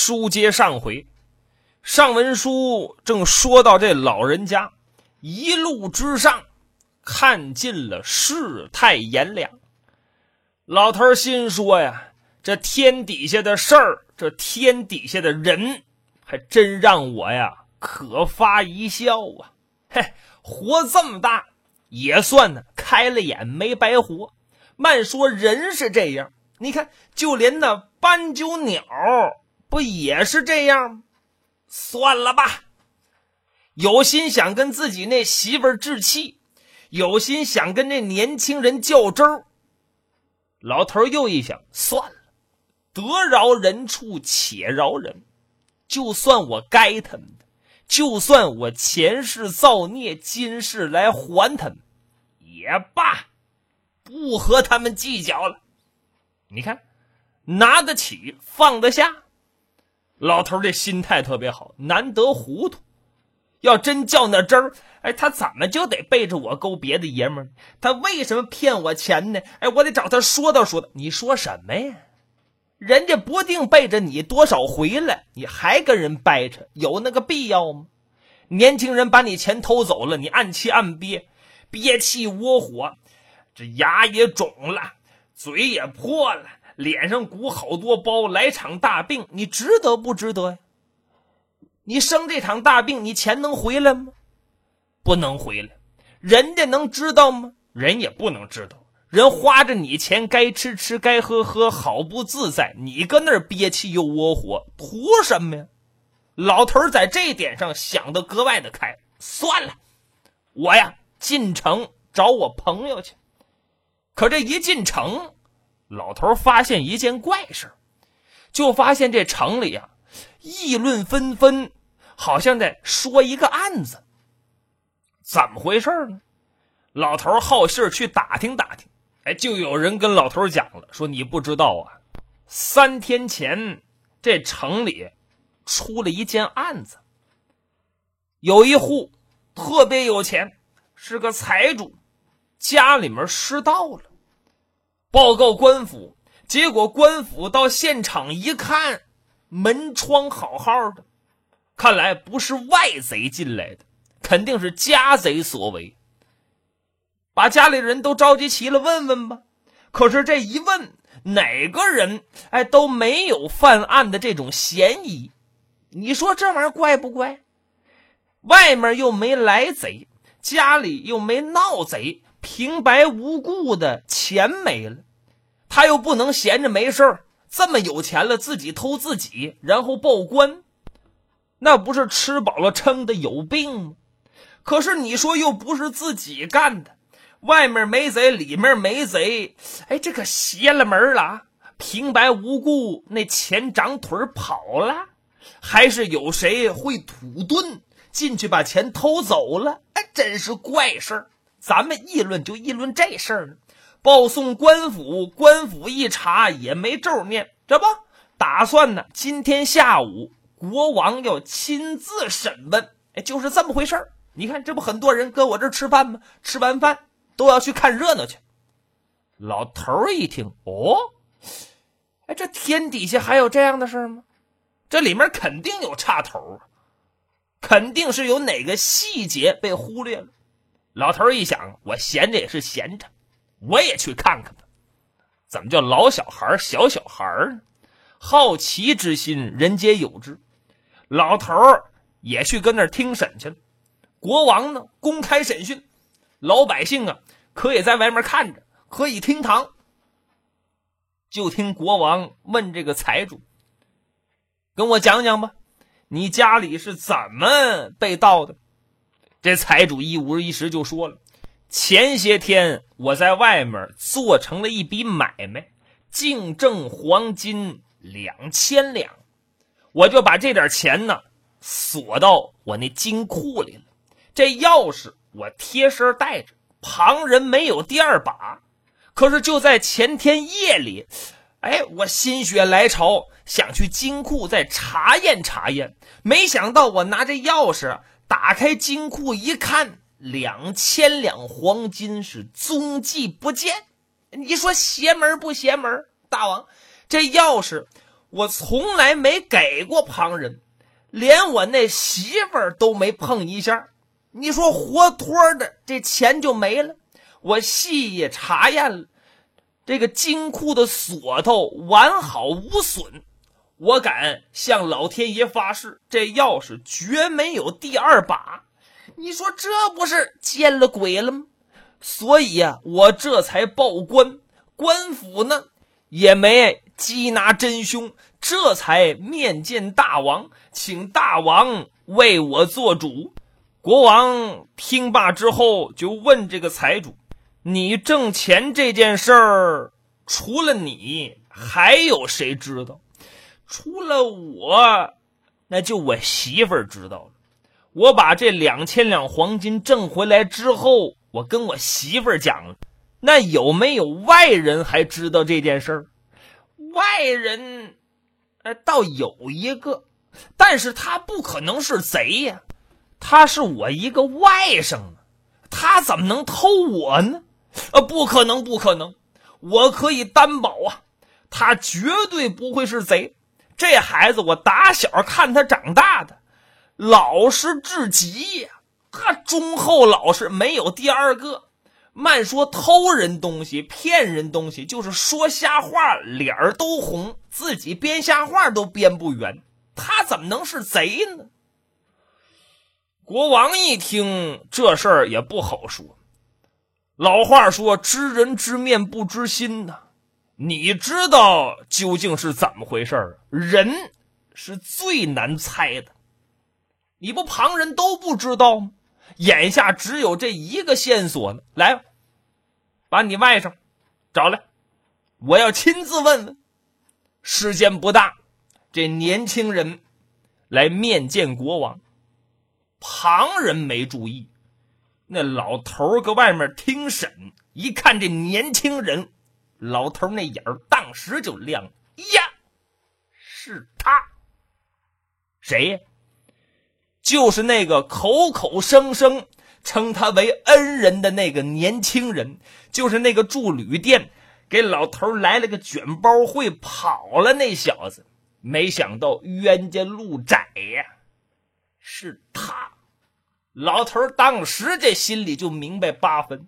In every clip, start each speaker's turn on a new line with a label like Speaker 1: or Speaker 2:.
Speaker 1: 书接上回，上文书正说到这老人家一路之上看尽了世态炎凉。老头心说呀，这天底下的事儿，这天底下的人，还真让我呀可发一笑啊。嘿，活这么大也算呢开了眼，没白活。慢说人是这样，你看就连那斑鸠鸟不也是这样吗？算了吧，有心想跟自己那媳妇儿置气，有心想跟这年轻人较真儿。老头又一想，算了，得饶人处且饶人，就算我该他们的，就算我前世造孽，今世来还他们也罢，不和他们计较了。你看，拿得起放得下，老头这心态特别好，难得糊涂。要真较那真儿，他怎么就得背着我勾别的爷们儿？他为什么骗我钱呢？我得找他说道说道。你说什么呀？人家不定背着你多少回来，你还跟人掰扯，有那个必要吗？年轻人把你钱偷走了，你暗气暗憋，憋气窝火，这牙也肿了，嘴也破了，脸上鼓好多包，来场大病，你值得不值得呀？你生这场大病，你钱能回来吗？不能回来。人家能知道吗？人也不能知道。人花着你钱，该吃吃该喝喝，好不自在，你跟那儿憋气又窝火，图什么呀？老头在这一点上想得格外的开，算了，我呀进城找我朋友去。可这一进城，老头发现一件怪事，就发现这城里啊议论纷纷，好像在说一个案子。怎么回事呢？老头好信去打听打听，就有人跟老头讲了，说你不知道啊，3天前这城里出了一件案子。有一户特别有钱，是个财主，家里面失盗了，报告官府，结果官府到现场一看，门窗好好的，看来不是外贼进来的，肯定是家贼所为。把家里人都召集齐了，问问吧。可是这一问，哪个人都没有犯案的这种嫌疑。你说这玩意儿怪不怪？外面又没来贼，家里又没闹贼，平白无故的钱没了，他又不能闲着没事儿，这么有钱了自己偷自己，然后报官，那不是吃饱了撑的有病吗？可是你说又不是自己干的，外面没贼里面没贼，这可邪了门了，平白无故那钱长腿跑了，还是有谁会土遁进去把钱偷走了？真是怪事儿。咱们议论就议论这事儿呢，报送官府，官府一查也没咒念，这不打算呢今天下午国王要亲自审问，就是这么回事儿。你看这不很多人跟我这儿吃饭吗？吃完饭都要去看热闹去。老头一听，这天底下还有这样的事吗？这里面肯定有岔头啊，肯定是有哪个细节被忽略了。老头一想，我闲着也是闲着，我也去看看吧。怎么叫老小孩小小孩呢？好奇之心人皆有之。老头也去跟那儿听审去了。国王呢公开审讯，老百姓啊可以在外面看着，可以听堂。就听国王问这个财主，跟我讲讲吧，你家里是怎么被盗的？这财主一五一十就说了，前些天我在外面做成了一笔买卖，净挣黄金2000两，我就把这点钱呢锁到我那金库里了。这钥匙我贴身带着，旁人没有第二把。可是就在前天夜里，我心血来潮想去金库再查验查验，没想到我拿着钥匙打开金库一看，2000两黄金是踪迹不见。你说邪门不邪门？大王，这钥匙我从来没给过旁人，连我那媳妇儿都没碰一下。你说活脱的这钱就没了，我细也查验了，这个金库的锁头完好无损，我敢向老天爷发誓，这钥匙绝没有第二把。你说这不是见了鬼了吗？所以啊，我这才报官，官府呢也没缉拿真凶，这才面见大王，请大王为我做主。国王听罢之后就问这个财主，你挣钱这件事儿除了你还有谁知道？除了我，那就我媳妇儿知道了。我把这2000两黄金挣回来之后，我跟我媳妇儿讲了，那有没有外人还知道这件事儿？外人倒有一个，但是他不可能是贼呀，他是我一个外甥啊，他怎么能偷我呢？不可能不可能，我可以担保啊，他绝对不会是贼。这孩子我打小看他长大的，老实至极呀，他忠厚老实，没有第二个。慢说偷人东西骗人东西，就是说瞎话脸儿都红，自己编瞎话都编不圆，他怎么能是贼呢？国王一听这事儿也不好说，老话说知人知面不知心呐，你知道究竟是怎么回事？人是最难猜的，你不旁人都不知道吗？眼下只有这一个线索呢，来，把你外甥找来，我要亲自问问。时间不大，这年轻人来面见国王，旁人没注意，那老头搁外面听审，一看这年轻人，老头那眼儿当时就亮了，呀，是他。谁呀？就是那个口口声声称他为恩人的那个年轻人，就是那个住旅店给老头来了个卷包会跑了那小子。没想到冤家路窄呀，是他。老头当时这心里就明白8分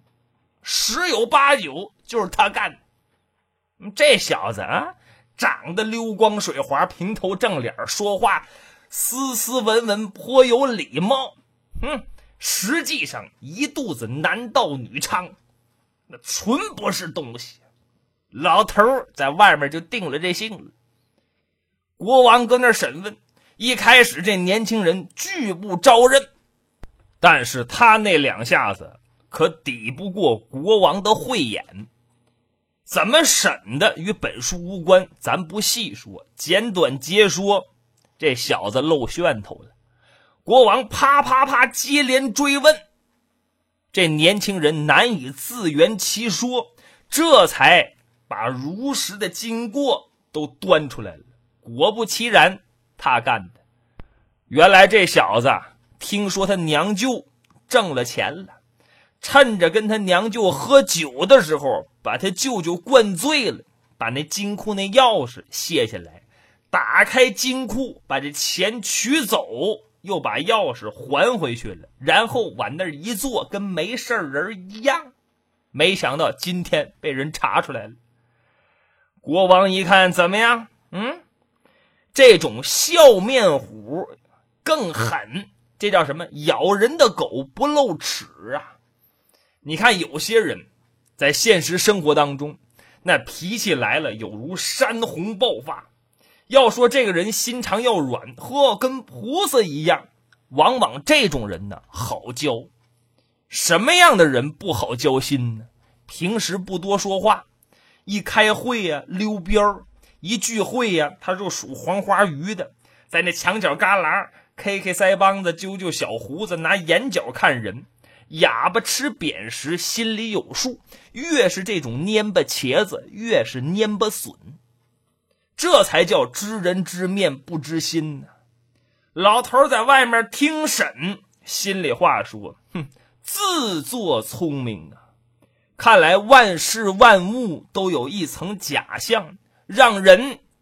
Speaker 1: ，10有8九就是他干的。这小子啊，长得溜光水滑，平头正脸，说话斯斯文文，颇有礼貌。实际上一肚子男盗女娼，那纯不是东西。老头在外面就定了这性了。国王搁那审问，一开始这年轻人拒不招认，但是他那2下子可抵不过国王的慧眼。怎么审的与本书无关，咱不细说，简短截说，这小子露炫头了。国王啪啪啪接连追问，这年轻人难以自圆其说，这才把如实的经过都端出来了。果不其然，他干的。原来这小子听说他娘舅挣了钱了，趁着跟他娘舅喝酒的时候，把他舅舅灌醉了，把那金库那钥匙卸下来，打开金库，把这钱取走，又把钥匙还回去了，然后往那儿一坐，跟没事人一样。没想到今天被人查出来了。国王一看，怎么样？这种笑面虎更狠，这叫什么？咬人的狗不露齿啊！你看有些人在现实生活当中，那脾气来了有如山洪爆发，要说这个人心肠要软，跟菩萨一样，往往这种人呢好交。什么样的人不好交心呢？平时不多说话，一开会呀溜边，一聚会呀他就数黄花鱼的，在那墙角旮旯 K 腮帮子，揪揪小胡子，拿眼角看人，哑巴吃扁食，心里有数。越是这种蔫巴茄子，越是蔫巴笋，这才叫知人知面不知心呢。老头在外面听审，心里话说，自作聪明啊！看来万事万物都有一层假象，让人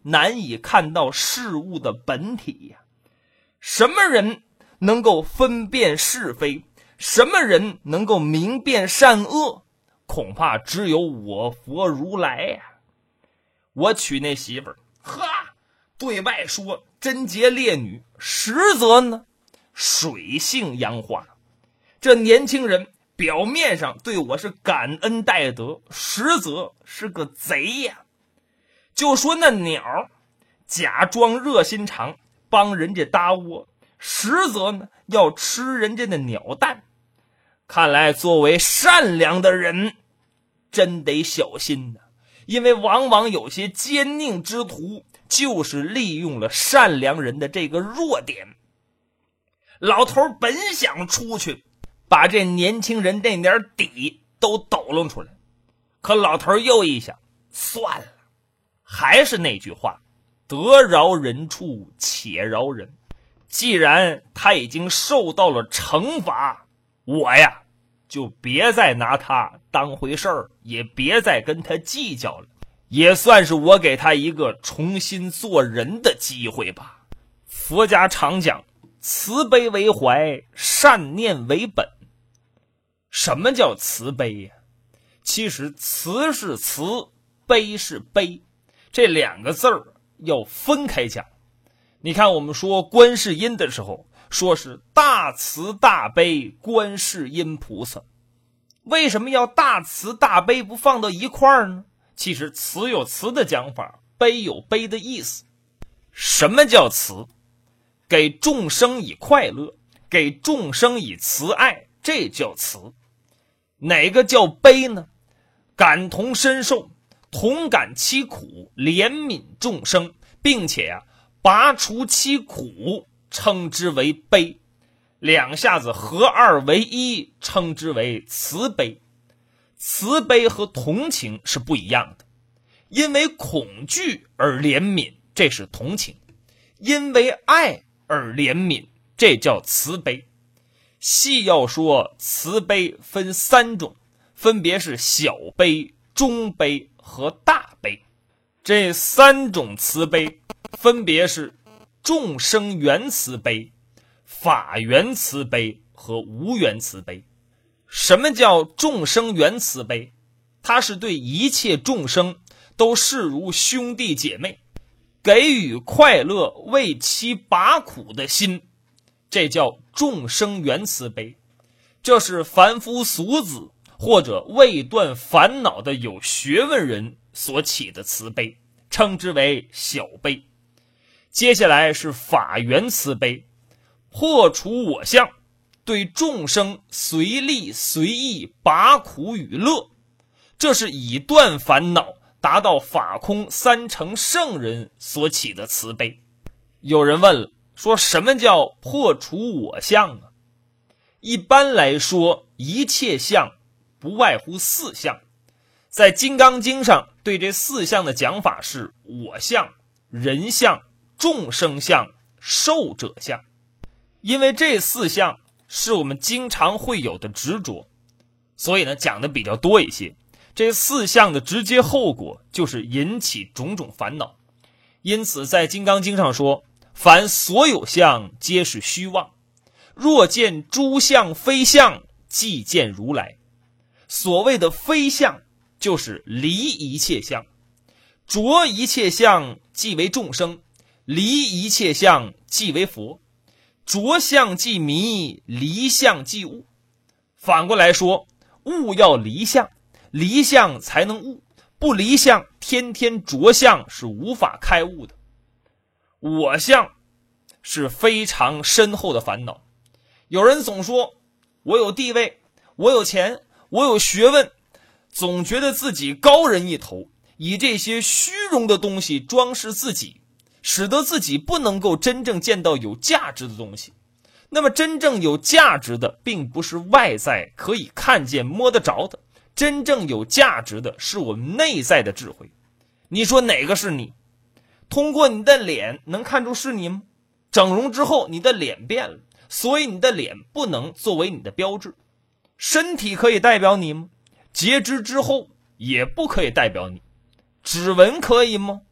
Speaker 1: 难以看到事物的本体呀。什么人能够分辨是非？什么人能够明辨善恶？恐怕只有我佛如来呀。我娶那媳妇儿，对外说贞洁烈女，实则呢水性杨花。这年轻人表面上对我是感恩戴德，实则是个贼呀。就说那鸟假装热心肠帮人家搭窝，实则呢要吃人家的鸟蛋。看来作为善良的人真得小心呢，因为往往有些奸佞之徒就是利用了善良人的这个弱点。老头本想出去把这年轻人这点底都抖弄出来，可老头又一想，算了，还是那句话，得饶人处且饶人。既然他已经受到了惩罚，我呀就别再拿他当回事儿，也别再跟他计较了，也算是我给他一个重新做人的机会吧。佛家常讲慈悲为怀，善念为本。什么叫慈悲呀？其实慈是慈，悲是悲，这两个字儿要分开讲。你看我们说观世音的时候，说是大慈大悲观世音菩萨。为什么要大慈大悲不放到一块儿呢？其实慈有慈的讲法，悲有悲的意思。什么叫慈？给众生以快乐，给众生以慈爱，这叫慈。哪个叫悲呢？感同身受，同感其苦，怜悯众生，并且拔除其苦，称之为悲。两下子合二为一，称之为慈悲。慈悲和同情是不一样的，因为恐惧而怜悯，这是同情；因为爱而怜悯，这叫慈悲。细要说，慈悲分三种，分别是小悲、中悲和大悲。这三种慈悲分别是众生缘慈悲、法缘慈悲和无缘慈悲。什么叫众生缘慈悲？它是对一切众生都视如兄弟姐妹，给予快乐，为其拔苦的心，这叫众生缘慈悲。这是凡夫俗子或者未断烦恼的有学问人所起的慈悲，称之为小悲。接下来是法缘慈悲，破除我相，对众生随力随意，拔苦与乐，这是以断烦恼，达到法空三乘圣人所起的慈悲。有人问了，说什么叫破除我相啊？一般来说，一切相不外乎四相。在《金刚经》上对这四相的讲法是我相、人相、众生相、寿者相。因为这四相是我们经常会有的执着，所以呢讲的比较多一些。这四相的直接后果就是引起种种烦恼。因此在《金刚经》上说，凡所有相皆是虚妄，若见诸相非相，即见如来。所谓的非相就是离一切相，着一切相即为众生，离一切相即为佛。着相即迷，离相即悟。反过来说，悟要离相，离相才能悟，不离相，天天着相是无法开悟的。我相是非常深厚的烦恼。有人总说我有地位，我有钱，我有学问，总觉得自己高人一头，以这些虚荣的东西装饰自己，使得自己不能够真正见到有价值的东西。那么真正有价值的并不是外在可以看见摸得着的，真正有价值的是我们内在的智慧。你说哪个是你？通过你的脸能看出是你吗？整容之后你的脸变了，所以你的脸不能作为你的标志。身体可以代表你吗？截肢之后也不可以代表你。指纹可以吗？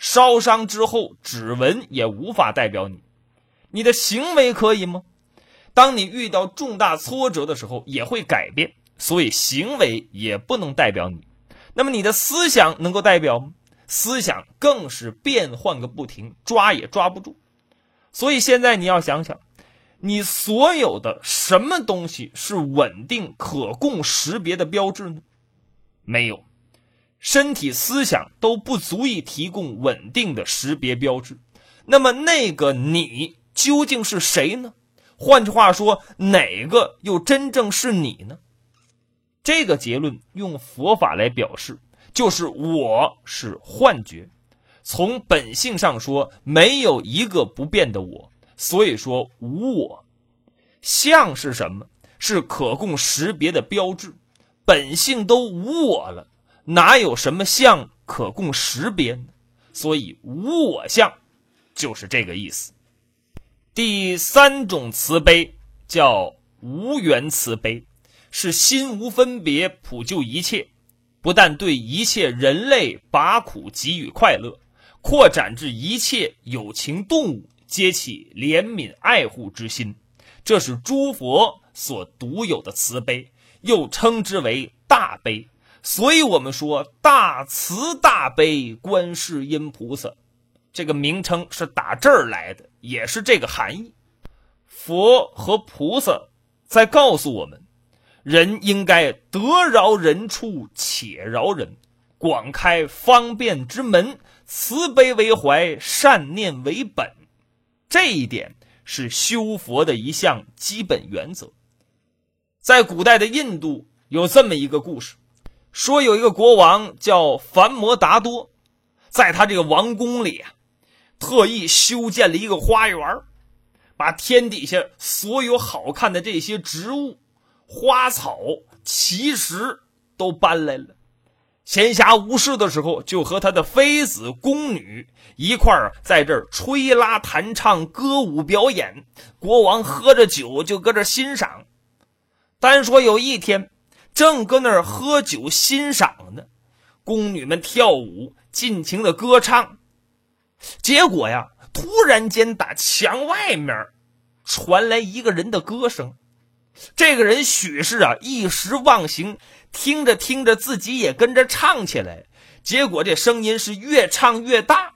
Speaker 1: 烧伤之后指纹也无法代表你。你的行为可以吗？当你遇到重大挫折的时候也会改变，所以行为也不能代表你。那么你的思想能够代表吗？思想更是变换个不停，抓也抓不住。所以现在你要想想，你所有的什么东西是稳定可供识别的标志呢？没有，身体思想都不足以提供稳定的识别标志。那么那个你究竟是谁呢？换句话说，哪个又真正是你呢？这个结论用佛法来表示，就是我是幻觉。从本性上说，没有一个不变的我，所以说无我。相是什么？是可供识别的标志。本性都无我了，哪有什么相可供识别呢？所以无我相就是这个意思。第三种慈悲叫无缘慈悲，是心无分别，普救一切，不但对一切人类拔苦给予快乐，扩展至一切有情动物，皆起怜悯爱护之心。这是诸佛所独有的慈悲，又称之为大悲。所以我们说大慈大悲观世音菩萨，这个名称是打这儿来的，也是这个含义。佛和菩萨在告诉我们，人应该得饶人处且饶人，广开方便之门，慈悲为怀，善念为本。这一点是修佛的一项基本原则。在古代的印度有这么一个故事，说有一个国王叫梵摩达多，在他这个王宫里特意修建了一个花园，把天底下所有好看的这些植物、花草、奇石都搬来了。闲暇无事的时候，就和他的妃子宫女一块儿在这儿吹拉弹唱歌舞表演，国王喝着酒就搁这欣赏。单说有一天正搁那儿喝酒欣赏呢，宫女们跳舞尽情的歌唱，结果突然间打墙外面传来一个人的歌声。这个人许是一时忘形，听着听着自己也跟着唱起来，结果这声音是越唱越大，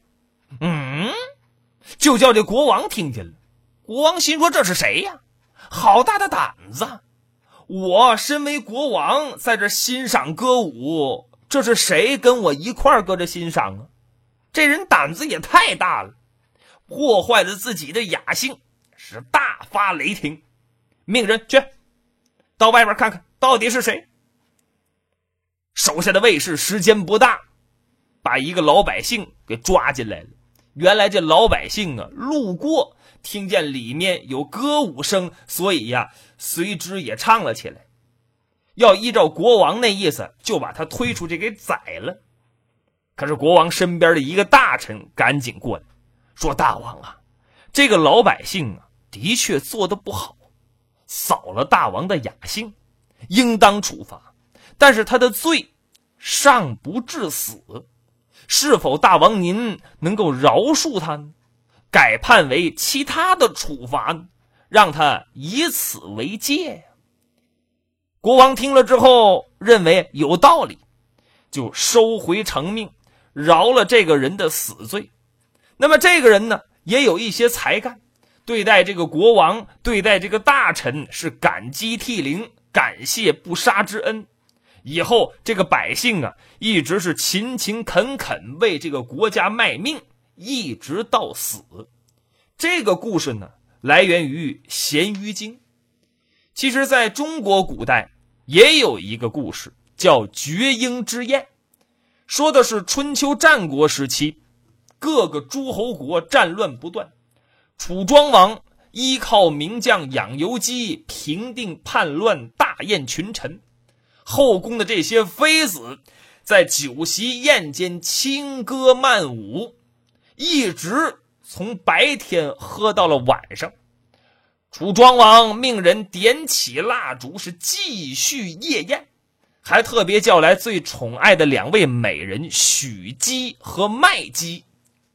Speaker 1: 就叫这国王听见了。国王心说这是谁呀？好大的胆子！我身为国王在这欣赏歌舞，这是谁跟我一块儿搁这欣赏啊？这人胆子也太大了，破坏了自己的雅兴，是大发雷霆，命人去到外边看看到底是谁。手下的卫士时间不大，把一个老百姓给抓进来了。原来这老百姓路过，听见里面有歌舞声，所以随之也唱了起来。要依照国王那意思，就把他推出去给宰了。可是国王身边的一个大臣赶紧过来说，大王这个老百姓的确做得不好，扫了大王的雅兴，应当处罚，但是他的罪尚不致死，是否大王您能够饶恕他呢？改判为其他的处罚呢？让他以此为戒。国王听了之后认为有道理，就收回成命，饶了这个人的死罪。那么这个人呢，也有一些才干，对待这个国王，对待这个大臣是感激涕零，感谢不杀之恩。以后这个百姓一直是勤勤恳恳为这个国家卖命，一直到死。这个故事呢，来源于咸鱼经。其实在中国古代也有一个故事叫绝缨之宴，说的是春秋战国时期，各个诸侯国战乱不断，楚庄王依靠名将养由基平定叛乱，大宴群臣。后宫的这些妃子在酒席宴间轻歌曼舞，一直从白天喝到了晚上。楚庄王命人点起蜡烛，是继续夜宴，还特别叫来最宠爱的两位美人许姬和麦姬，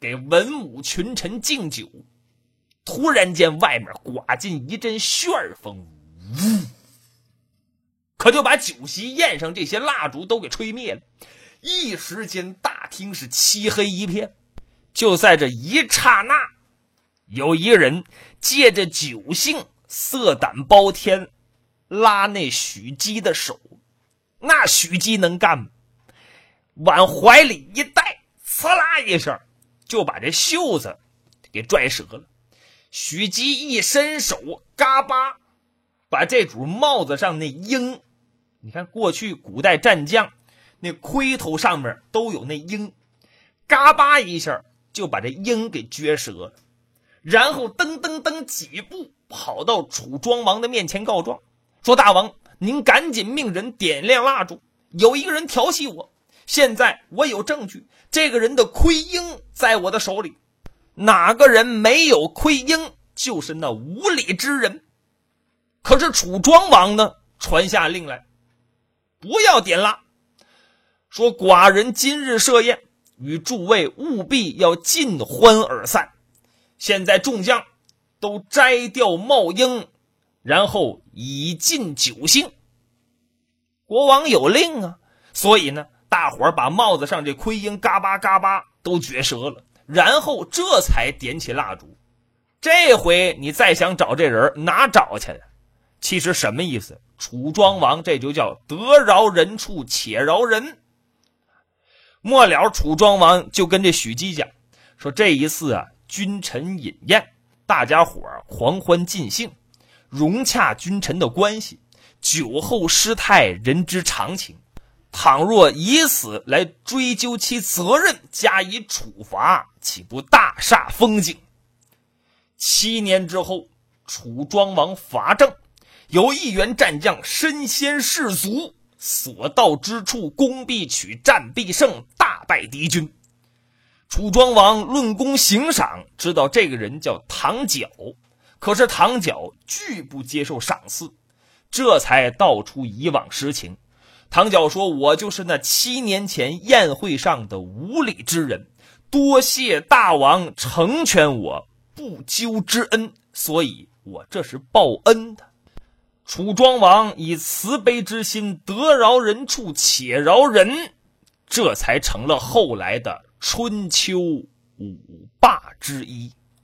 Speaker 1: 给文武群臣敬酒。突然间外面刮进一阵旋风，呜，可就把酒席宴上这些蜡烛都给吹灭了。一时间大厅是漆黑一片。就在这一刹那，有一个人借着酒兴色胆包天，拉那许姬的手。那许姬能干吗？往怀里一带，呲啦一声就把这袖子给拽折了。许姬一伸手，嘎巴把这主帽子上那鹰，你看过去古代战将那盔头上面都有那鹰，嘎巴一下就把这鹰给撅折了。然后噔噔噔几步跑到楚庄王的面前告状，说大王，您赶紧命人点亮蜡烛，有一个人调戏我，现在我有证据，这个人的盔缨在我的手里，哪个人没有盔缨，就是那无礼之人。可是楚庄王呢，传下令来，不要点蜡，说寡人今日设宴，与诸位务必要尽欢而散。现在众将都摘掉帽缨，然后以尽酒兴。国王有令啊，所以呢，大伙儿把帽子上这盔缨嘎巴嘎巴都撅折了，然后这才点起蜡烛。这回你再想找这人，哪找去了？其实什么意思？楚庄王这就叫得饶人处且饶人。末了，楚庄王就跟这许姬讲，说这一次啊，君臣饮宴，大家伙狂欢尽兴，融洽君臣的关系，酒后失态，人之常情。倘若以此来追究其责任，加以处罚，岂不大煞风景？7年之后，楚庄王伐郑，有一员战将身先士卒，所到之处攻必取，战必胜，大败敌军。楚庄王论功行赏，知道这个人叫唐角，可是唐角拒不接受赏赐，这才道出以往实情。唐角说，我就是那7年前宴会上的无礼之人，多谢大王成全我不究之恩，所以我这是报恩的。楚庄王以慈悲之心，得饶人处且饶人，这才成了后来的春秋5霸之一。